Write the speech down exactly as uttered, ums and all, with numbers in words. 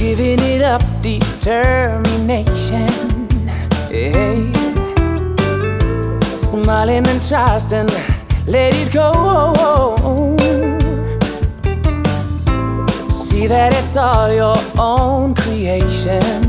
giving it up, determination. Hey, smiling and trust and let it go. See that it's all your own creation.